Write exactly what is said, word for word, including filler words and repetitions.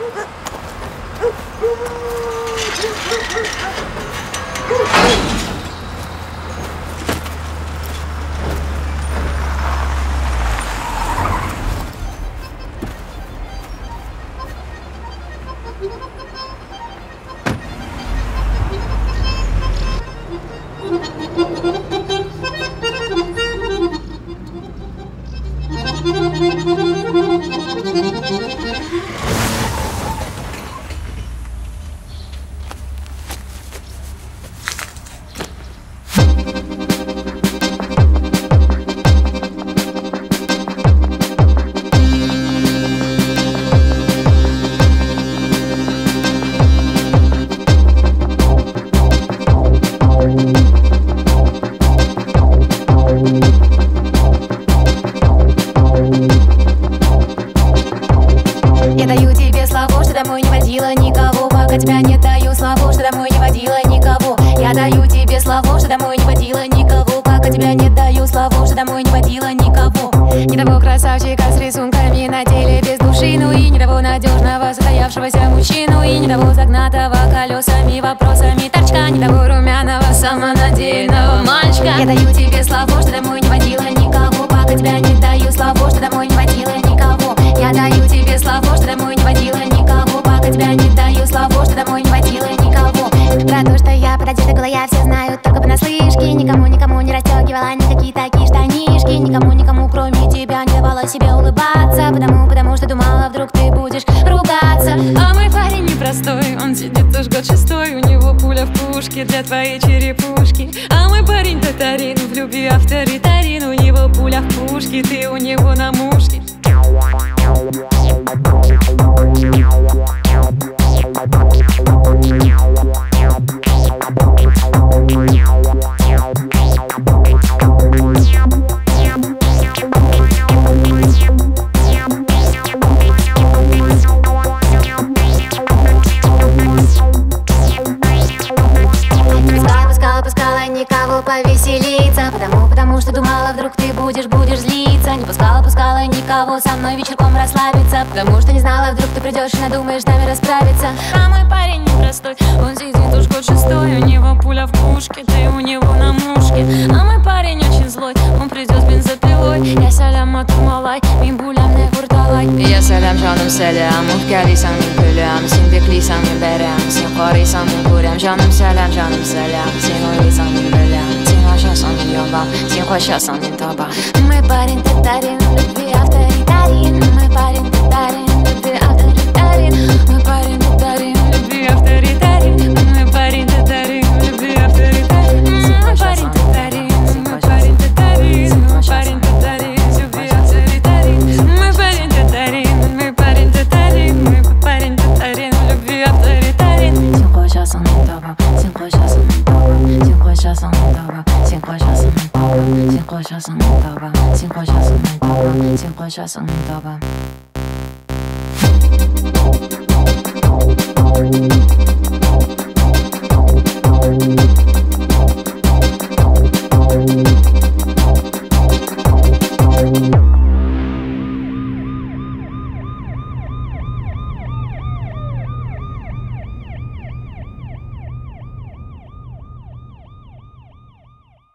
Я даю тебе слово, что домой не водила никого. Пока тебя нет, даю слово, что домой не водила никого. Я даю тебе слово, что домой не водила никого. Пока тебя нет, даю слово, что домой не водила никого. Не того красавчика с рисунками на теле без души, ну и не того надежного состоявшегося мужчину, и не того загнатого колесами вопросами торчка, не того румяного самонадеянного мальчика. Я даю тебе слово, что домой не водила никого. Пока тебя нет, даю слово, что домой не водила никого. Я даю тебе слово, что домой не водила никого. Пока тебя не даю слово, что домой не водила никого. Про то, что я под одеждой была, я все знаю только понаслышке. Никому, никому не расстегивала никакие такие штанишки. Никому, никому, кроме тебя, не давала себе улыбаться. Потому, потому что думала, вдруг ты будешь ругаться. А мой парень непростой, он сидит уж год шестой. У него пуля в пушке для твоей черепушки. А мой парень татарин, в любви авторитарин. У него пуля в пушке, ты у него на мушке. Никого повеселиться, потому, потому что думала, вдруг ты будешь, будешь злиться. Не пускала, пускала никого со мной вечерком расслабиться, потому что не знала, вдруг ты придешь и надумаешь с нами расправиться. А мой парень непростой, он сидит уж год шестой. У него пуля в пушке, ты у него на мушке. А мой парень очень злой, он придет с бензопилой. Я сәлем атырмалай, мен бүләмне құрталай. Я сәлем жаным сәлем, ұлт кәлисің мен күлем. Сен беклисің мен бәрем, сен қарисың мен көрем. Жаным сәлем, жаным сәлем, сен ойлисың мен білем. Сен ашасың мен ябам, сен қашасың мен табам. Мой парень татарин, в любви авторитарин. Мой парень татарин, в любви авторитарин. Мой парень татарин, в любви авторитарин. Мой парень татарин, в любви авторитарин. Мой парень татарин, мой парень татарин. Мой парень татарин, в любви авторитарин. Мой парень татарин, мой парень татарин. Мой парень татарин, в любви авторитарин. Сен қашасың мен табам, сен қашасың мен табам. Сен қашасың мен табам, сен қашасың мен табам. Сен қашасың мен табам, сен қашасың мен табам. Сен қашасың мен табам.